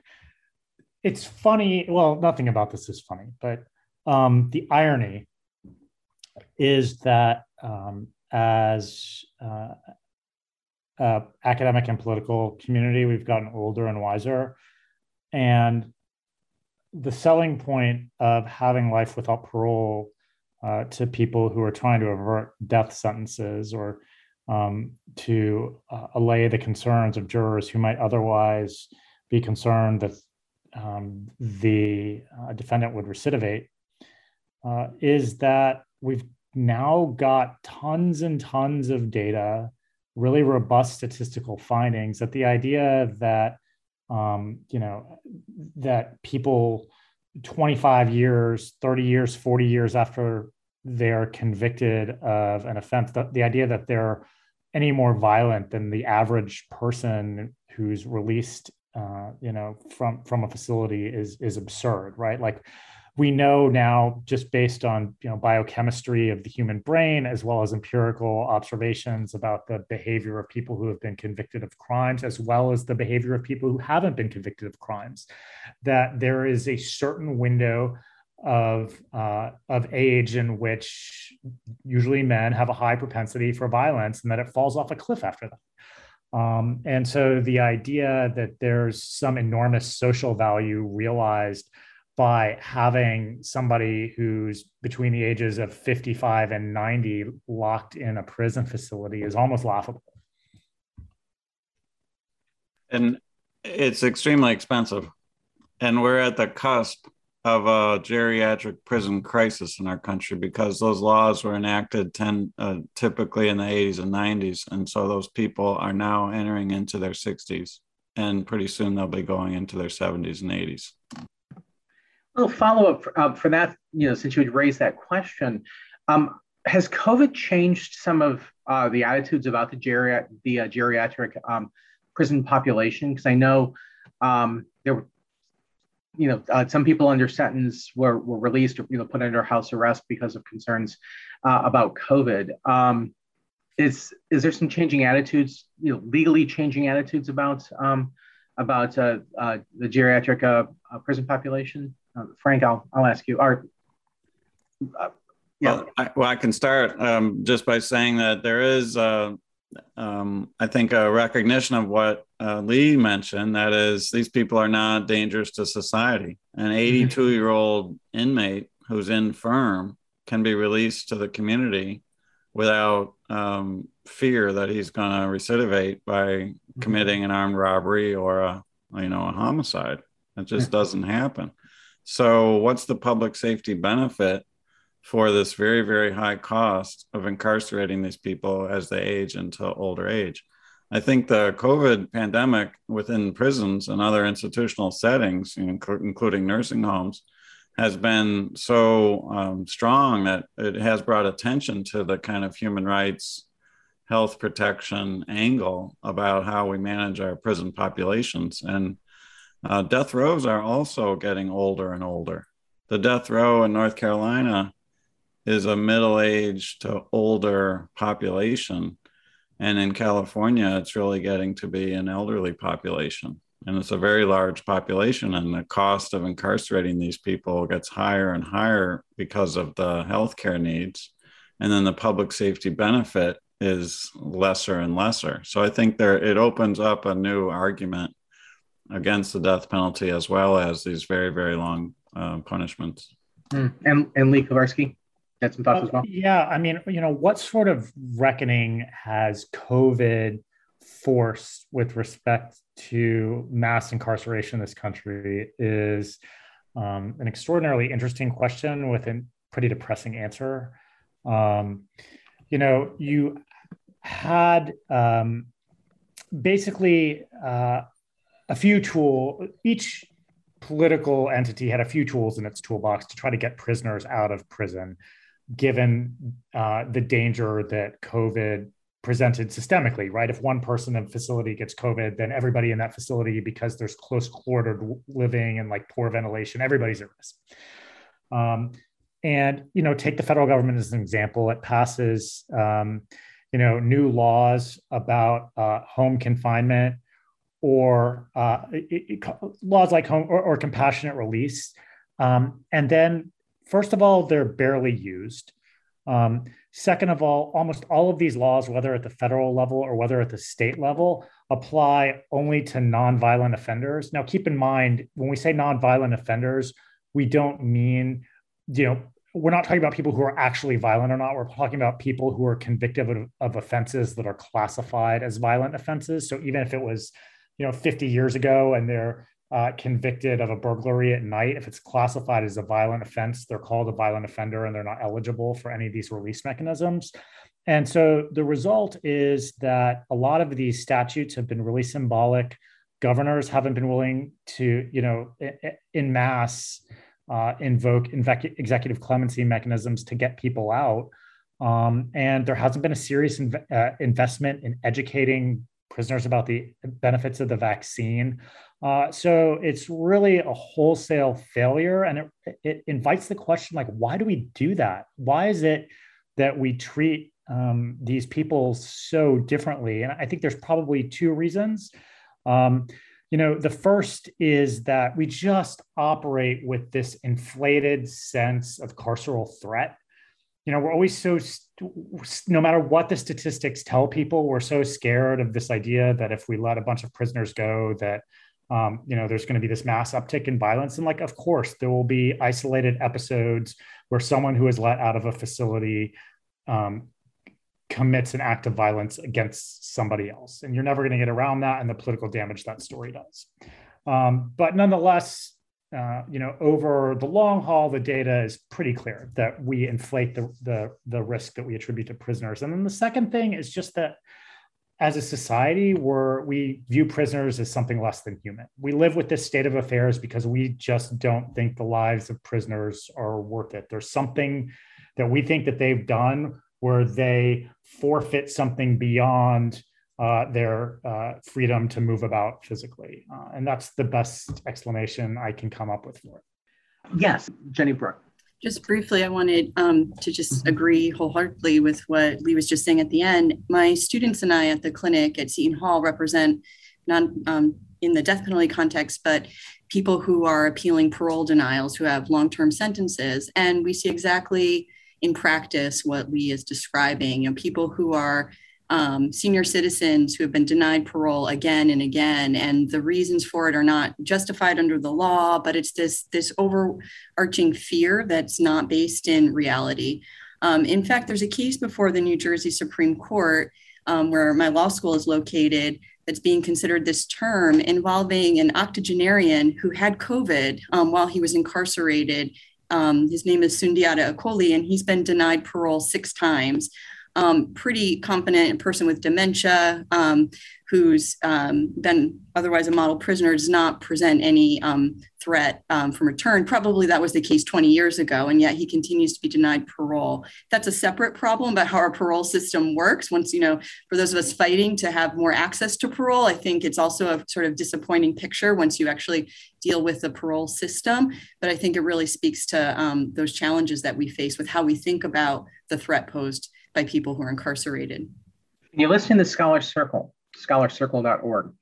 Speaker 5: it's funny. Well, nothing about this is funny, but um, the irony is that um, as uh, uh, academic and political community, we've gotten older and wiser. And the selling point of having life without parole uh, to people who are trying to avert death sentences or um, to uh, allay the concerns of jurors who might otherwise be concerned that um, the uh, defendant would recidivate uh, is that we've now got tons and tons of data, really robust statistical findings, that the idea that, um, you know, that people twenty-five years, thirty years, forty years after they're convicted of an offense, the, the idea that they're any more violent than the average person who's released, uh, you know, from, from a facility is, is absurd, right? Like, we know now, just based on, you know, biochemistry of the human brain, as well as empirical observations about the behavior of people who have been convicted of crimes, as well as the behavior of people who haven't been convicted of crimes, that there is a certain window of uh, of age in which usually men have a high propensity for violence, and that it falls off a cliff after that. Um, and so the idea that there's some enormous social value realized by having somebody who's between the ages of fifty-five and ninety locked in a prison facility is almost laughable.
Speaker 3: And it's extremely expensive. And we're at the cusp of a geriatric prison crisis in our country because those laws were enacted ten, uh, typically in the eighties and nineties. And so those people are now entering into their sixties, and pretty soon they'll be going into their seventies and eighties.
Speaker 2: A little follow-up for, uh, for that, you know, since you had raised that question, um, has COVID changed some of uh, the attitudes about the, geri- the uh, geriatric um, prison population? Because I know um, there were, you know, uh, some people under sentence were, were released or, you know, put under house arrest because of concerns uh, about COVID. Um, is is there some changing attitudes, you know, legally changing attitudes about um, about uh, uh, the geriatric uh, uh, prison population? Uh, Frank, I'll I'll ask you. Are, uh, yeah.
Speaker 3: Well I, well, I can start um, just by saying that there is, uh, um, I think, a recognition of what uh, Lee mentioned. That is, these people are not dangerous to society. An eighty-two-year-old inmate who's infirm can be released to the community without um, fear that he's going to recidivate by committing an armed robbery or a, you know, a homicide. It just doesn't happen. So what's the public safety benefit for this very, very high cost of incarcerating these people as they age into older age? I think the COVID pandemic within prisons and other institutional settings, including nursing homes, has been so um, strong that it has brought attention to the kind of human rights, health protection angle about how we manage our prison populations. And Uh, death rows are also getting older and older. The death row in North Carolina is a middle-aged to older population. And in California, it's really getting to be an elderly population. And it's a very large population, and the cost of incarcerating these people gets higher and higher because of the healthcare needs. And then the public safety benefit is lesser and lesser. So I think there it opens up a new argument against the death penalty, as well as these very, very long uh, punishments.
Speaker 2: Mm. And, and Lee Kowarski, had some thoughts uh, as well?
Speaker 5: Yeah, I mean, you know, what sort of reckoning has COVID forced with respect to mass incarceration in this country is um, an extraordinarily interesting question with a pretty depressing answer. Um, you know, you had um, basically uh, a few tools, each political entity had a few tools in its toolbox to try to get prisoners out of prison, given uh, the danger that COVID presented systemically, right? If one person in a facility gets COVID, then everybody in that facility, because there's close quartered living and like poor ventilation, everybody's at risk. Um, and, you know, take the federal government as an example. It passes, um, you know, new laws about uh, home confinement or uh, it, it, laws like home or, or compassionate release. Um, and then, first of all, they're barely used. Um, second of all, almost all of these laws, whether at the federal level or whether at the state level, apply only to nonviolent offenders. Now, keep in mind, when we say nonviolent offenders, we don't mean, you know, we're not talking about people who are actually violent or not. We're talking about people who are convicted of, of offenses that are classified as violent offenses. So even if it was, you know, fifty years ago and they're Uh, convicted of a burglary at night, if it's classified as a violent offense, they're called a violent offender and they're not eligible for any of these release mechanisms. And so the result is that a lot of these statutes have been really symbolic. Governors haven't been willing to, you know, in mass uh, invoke executive clemency mechanisms to get people out. Um, and there hasn't been a serious inv- uh, investment in educating prisoners about the benefits of the vaccine. Uh, so it's really a wholesale failure, and it, it invites the question, like, why do we do that? Why is it that we treat um, these people so differently? And I think there's probably two reasons. Um, you know, the first is that we just operate with this inflated sense of carceral threat. You know, we're always so, no matter what the statistics tell people, we're so scared of this idea that if we let a bunch of prisoners go, that Um, you know, there's going to be this mass uptick in violence. And like, of course, there will be isolated episodes where someone who is let out of a facility um, commits an act of violence against somebody else. And you're never going to get around that and the political damage that story does. Um, but nonetheless, uh, you know, over the long haul, the data is pretty clear that we inflate the, the, the risk that we attribute to prisoners. And then the second thing is just that as a society, where we view prisoners as something less than human. We live with this state of affairs because we just don't think the lives of prisoners are worth it. There's something that we think that they've done where they forfeit something beyond uh, their uh, freedom to move about physically. Uh, and that's the best explanation I can come up with for it.
Speaker 2: Yes, Jenny Brooke.
Speaker 4: Just briefly, I wanted um, to just agree wholeheartedly with what Lee was just saying at the end. My students and I at the clinic at Seton Hall represent, not um, in the death penalty context, but people who are appealing parole denials, who have long-term sentences. And we see exactly in practice what Lee is describing. You know, people who are um, senior citizens who have been denied parole again and again, and the reasons for it are not justified under the law, but it's this, this overarching fear that's not based in reality. Um, in fact, there's a case before the New Jersey Supreme Court um, where my law school is located that's being considered this term, involving an octogenarian who had COVID um, while he was incarcerated. Um, his name is Sundiata Acoli, and he's been denied parole six times. Um, pretty competent person with dementia um, who's um, been otherwise a model prisoner, does not present any um, threat um, from return. Probably that was the case twenty years ago, and yet he continues to be denied parole. That's a separate problem about how our parole system works. Once, you know, for those of us fighting to have more access to parole, I think it's also a sort of disappointing picture once you actually deal with the parole system. But I think it really speaks to um, those challenges that we face with how we think about the threat posed by people who are incarcerated.
Speaker 2: You're listening to Scholar Circle, scholar circle dot org.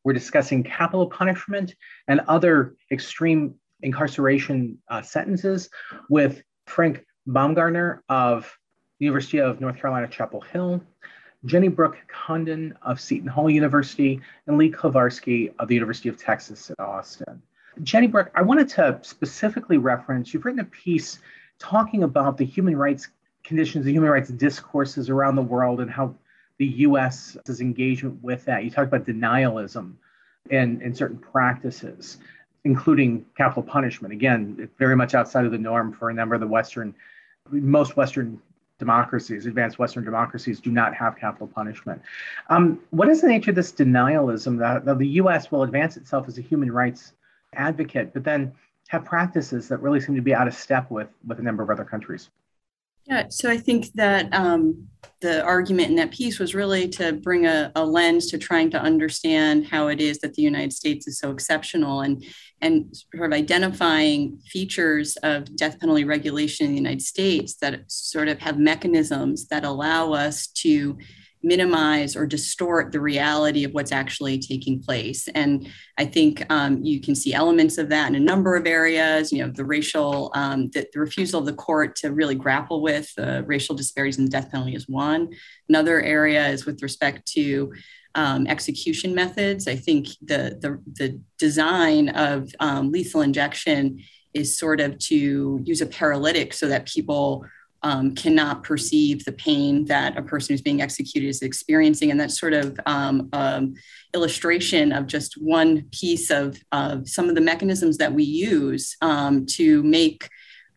Speaker 2: We're discussing capital punishment and other extreme incarceration uh, sentences with Frank Baumgartner of the University of North Carolina, Chapel Hill, Jenny Brooke Condon of Seton Hall University, and Lee Kowarski of the University of Texas at Austin. Jenny Brooke, I wanted to specifically reference, you've written a piece talking about the human rights conditions, the human rights discourses around the world and how the U S's engagement with that. You talk about denialism and, and certain practices, including capital punishment. Again, it's very much outside of the norm for a number of the Western, most Western democracies, advanced Western democracies do not have capital punishment. Um, what is the nature of this denialism that, that the U S will advance itself as a human rights advocate, but then have practices that really seem to be out of step with, with a number of other countries?
Speaker 4: Yeah, so I think that um, the argument in that piece was really to bring a, a lens to trying to understand how it is that the United States is so exceptional and, and sort of identifying features of death penalty regulation in the United States that sort of have mechanisms that allow us to minimize or distort the reality of what's actually taking place. And I think um, you can see elements of that in a number of areas, you know, the racial, um, the, the refusal of the court to really grapple with uh, racial disparities in the death penalty is one. Another area is with respect to um, execution methods. I think the, the, the design of um, lethal injection is sort of to use a paralytic so that people Um, cannot perceive the pain that a person who's being executed is experiencing. And that's sort of um, um, illustration of just one piece of, of some of the mechanisms that we use um, to make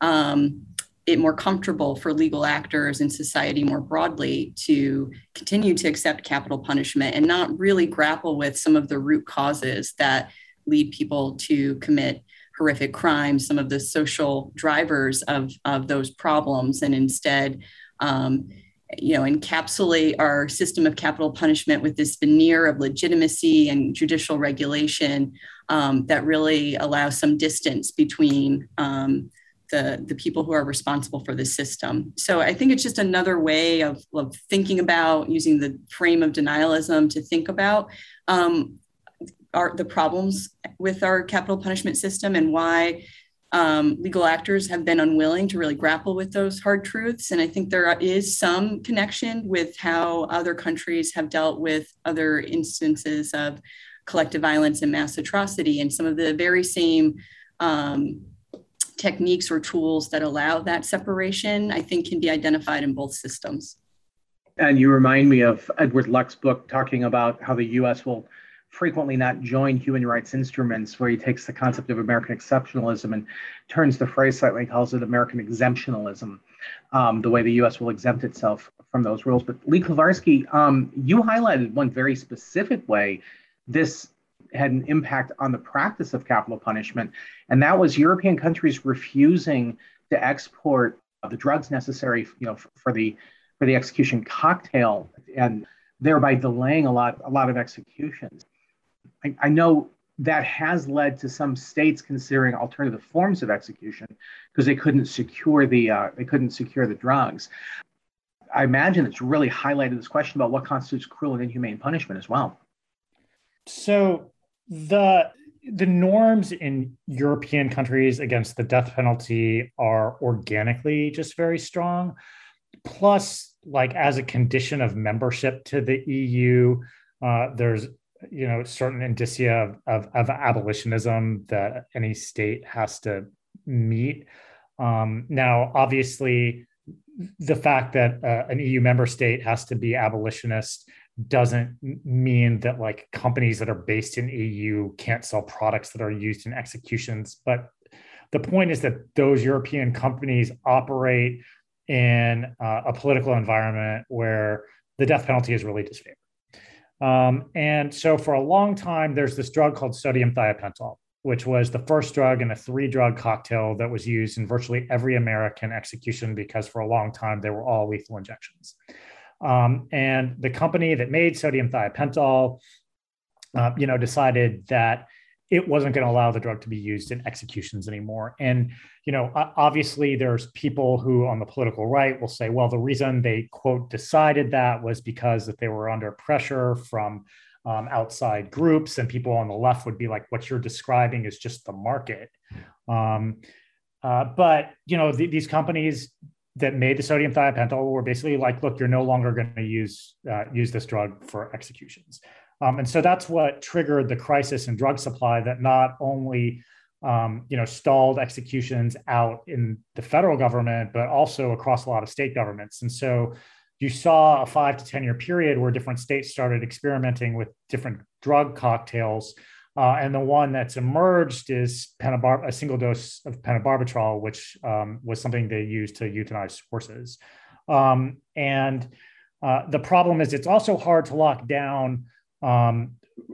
Speaker 4: um, it more comfortable for legal actors in society more broadly to continue to accept capital punishment and not really grapple with some of the root causes that lead people to commit horrific crimes, some of the social drivers of, of those problems, and instead, um, you know, encapsulate our system of capital punishment with this veneer of legitimacy and judicial regulation um, that really allows some distance between um, the, the people who are responsible for the system. So I think it's just another way of, of thinking about using the frame of denialism to think about um, Are the problems with our capital punishment system and why um, legal actors have been unwilling to really grapple with those hard truths. And I think there is some connection with how other countries have dealt with other instances of collective violence and mass atrocity, and some of the very same um, techniques or tools that allow that separation, I think, can be identified in both systems.
Speaker 2: And you remind me of Edward Luck's book talking about how the U S will frequently not join human rights instruments, where he takes the concept of American exceptionalism and turns the phrase slightly, calls it American exemptionalism, um, the way the U S will exempt itself from those rules. But Lee Kowarski, um, you highlighted one very specific way this had an impact on the practice of capital punishment, and that was European countries refusing to export the drugs necessary, you know, for, for the for the execution cocktail, and thereby delaying a lot a lot of executions. I, I know that has led to some states considering alternative forms of execution because they couldn't secure the uh, they couldn't secure the drugs. I imagine it's really highlighted this question about what constitutes cruel and inhumane punishment as well.
Speaker 5: So the the norms in European countries against the death penalty are organically just very strong. Plus, like as a condition of membership to the E U, uh, there's you know certain indicia of, of, of abolitionism that any state has to meet. Um, now, obviously, the fact that uh, an E U member state has to be abolitionist doesn't mean that like companies that are based in E U can't sell products that are used in executions. But the point is that those European companies operate in uh, a political environment where the death penalty is really disfavored. Um, and so for a long time, there's this drug called sodium thiopental, which was the first drug in a three-drug cocktail that was used in virtually every American execution because for a long time, they were all lethal injections. Um, and the company that made sodium thiopental, uh, you know, decided that it wasn't going to allow the drug to be used in executions anymore. And, you know, obviously there's people who on the political right will say, well, the reason they, quote, decided that was because that they were under pressure from um, outside groups, and people on the left would be like, what you're describing is just the market. Um, uh, but, you know, the, these companies that made the sodium thiopental were basically like, look, you're no longer going to use, uh, use this drug for executions. Um, and so that's what triggered the crisis in drug supply that not only um, you know, stalled executions out in the federal government, but also across a lot of state governments. And so you saw a five to ten year period where different states started experimenting with different drug cocktails. Uh, and the one that's emerged is penobarb- a single dose of pentobarbital, which um, was something they used to euthanize horses. Um, and uh, the problem is it's also hard to lock down um,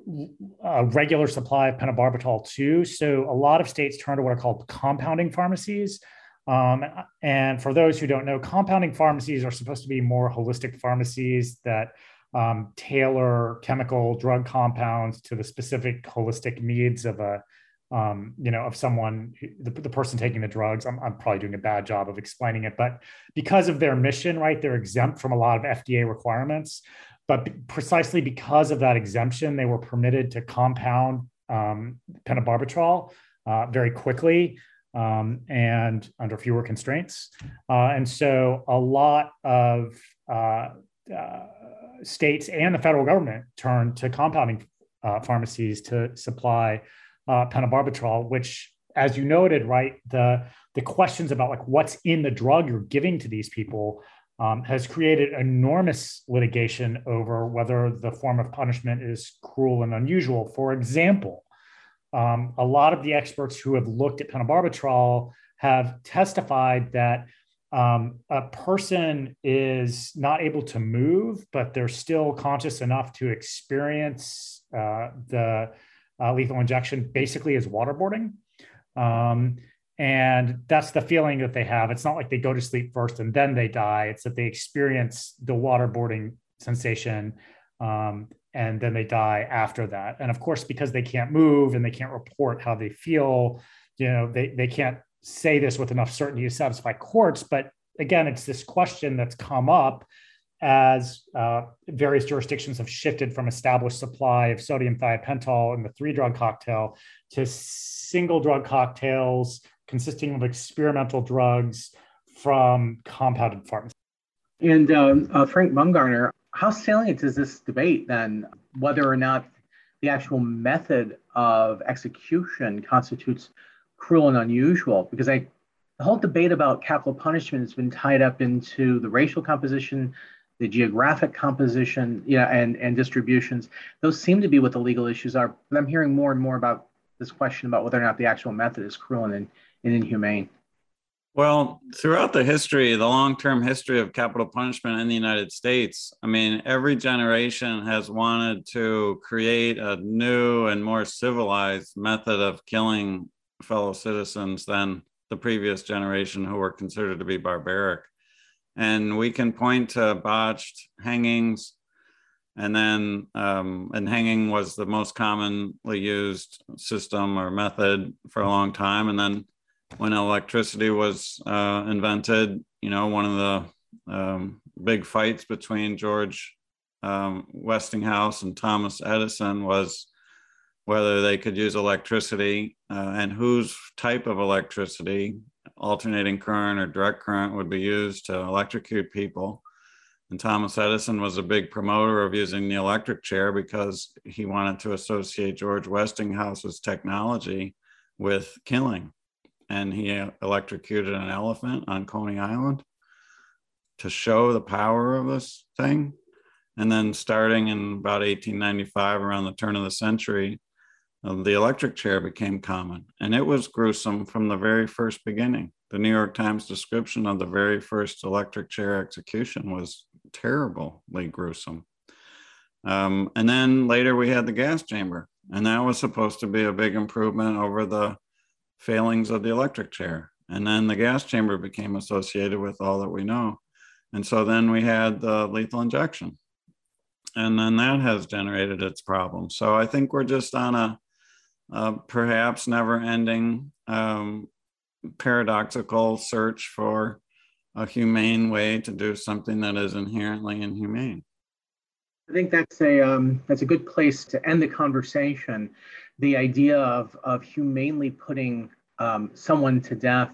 Speaker 5: a regular supply of pentobarbital too. So a lot of states turn to what are called compounding pharmacies. Um, and for those who don't know, compounding pharmacies are supposed to be more holistic pharmacies that um, tailor chemical drug compounds to the specific holistic needs of a, um, you know, of someone, the, the person taking the drugs. I'm, I'm probably doing a bad job of explaining it, but because of their mission, right, they're exempt from a lot of F D A requirements. But precisely because of that exemption, they were permitted to compound um, pentobarbital uh, very quickly um, and under fewer constraints. Uh, and so a lot of uh, uh, states and the federal government turned to compounding uh, pharmacies to supply uh, pentobarbital, which, as you noted, right, the, the questions about like what's in the drug you're giving to these people Um, has created enormous litigation over whether the form of punishment is cruel and unusual. For example, um, a lot of the experts who have looked at pentobarbital have testified that um, a person is not able to move, but they're still conscious enough to experience uh, the uh, lethal injection basically as waterboarding. Um, And that's the feeling that they have. It's not like they go to sleep first and then they die. It's that they experience the waterboarding sensation um, and then they die after that. And of course, because they can't move and they can't report how they feel, you know, they, they can't say this with enough certainty to satisfy courts. But again, it's this question that's come up as uh, various jurisdictions have shifted from established supply of sodium thiopental in the three drug cocktail to single drug cocktails consisting of experimental drugs from compounded pharmacies.
Speaker 2: And um, uh, Frank Baumgartner, how salient is this debate then, whether or not the actual method of execution constitutes cruel and unusual? Because I, the whole debate about capital punishment has been tied up into the racial composition, the geographic composition, you know, and, and distributions. Those seem to be what the legal issues are. But I'm hearing more and more about this question about whether or not the actual method is cruel and, and inhumane.
Speaker 3: Well, throughout the history, the long-term history of capital punishment in the United States, I mean, every generation has wanted to create a new and more civilized method of killing fellow citizens than the previous generation, who were considered to be barbaric. And we can point to botched hangings, and then um, and hanging was the most commonly used system or method for a long time. And then when electricity was uh, invented, you know, one of the um, big fights between George um, Westinghouse and Thomas Edison was whether they could use electricity uh, and whose type of electricity, alternating current or direct current, would be used to electrocute people. And Thomas Edison was a big promoter of using the electric chair because he wanted to associate George Westinghouse's technology with killing. And he electrocuted an elephant on Coney Island to show the power of this thing. And then starting in about eighteen ninety-five, around the turn of the century, the electric chair became common. And it was gruesome from the very first beginning. The New York Times description of the very first electric chair execution was terribly gruesome. Um, and then later we had the gas chamber. And that was supposed to be a big improvement over the failings of the electric chair. And then the gas chamber became associated with all that we know. And so then we had the lethal injection. And then that has generated its problems. So I think we're just on a, a perhaps never-ending um, paradoxical search for a humane way to do something that is inherently inhumane.
Speaker 2: I think that's a um, that's a good place to end the conversation. The idea of of humanely putting um, someone to death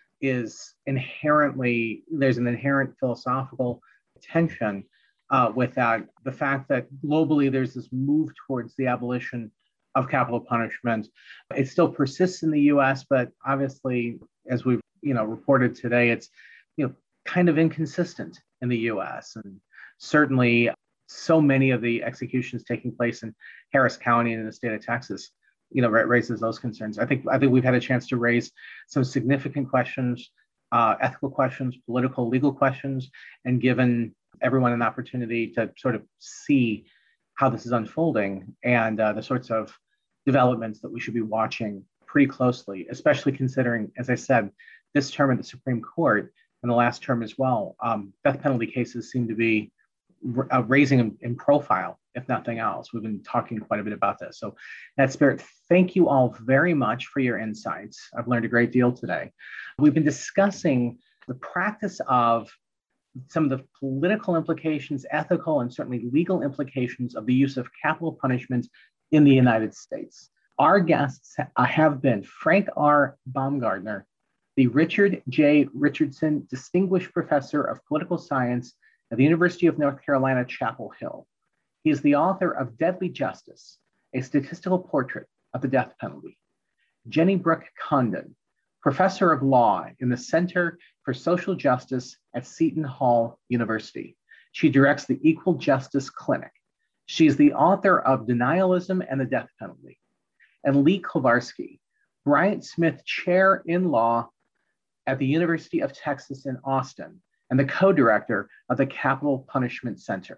Speaker 2: is inherently, there's an inherent philosophical tension uh, with that. The fact that globally there's this move towards the abolition of capital punishment. It still persists in the U S, but obviously, as we've you know reported today, it's you know kind of inconsistent in the U S. And certainly so many of the executions taking place in Harris County and in the state of Texas, you know, raises those concerns. I think I think we've had a chance to raise some significant questions, uh, ethical questions, political, legal questions, and given everyone an opportunity to sort of see how this is unfolding and uh, the sorts of developments that we should be watching pretty closely, especially considering, as I said, this term at the Supreme Court and the last term as well, um, death penalty cases seem to be uh, raising in, in profile, if nothing else. We've been talking quite a bit about this. So, in that spirit, thank you all very much for your insights. I've learned a great deal today. We've been discussing the practice of some of the political implications, ethical, and certainly legal implications of the use of capital punishment in the United States. Our guests have been Frank R. Baumgardner, the Richard J. Richardson Distinguished Professor of Political Science at the University of North Carolina, Chapel Hill. He is the author of Deadly Justice, a statistical portrait of the death penalty. Jenny Brooke Condon, Professor of Law in the Center for Social Justice at Seton Hall University. She directs the Equal Justice Clinic. She is the author of Denialism and the Death Penalty. And Lee Kowarski, Bryant Smith Chair in Law at the University of Texas in Austin, and the co-director of the Capital Punishment Center.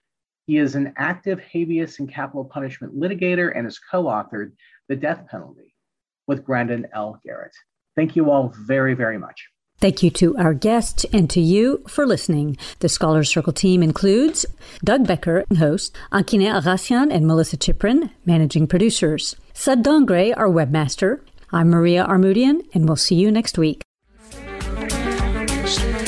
Speaker 2: He is an active habeas and capital punishment litigator and has co-authored The Death Penalty with Brandon L. Garrett. Thank you all very, very much.
Speaker 1: Thank you to our guests and to you for listening. The Scholars Circle team includes Doug Becker, host, Ankine Agasian and Melissa Chiprin, managing producers, Sud Dongre, our webmaster. I'm Maria Armoudian, and we'll see you next week.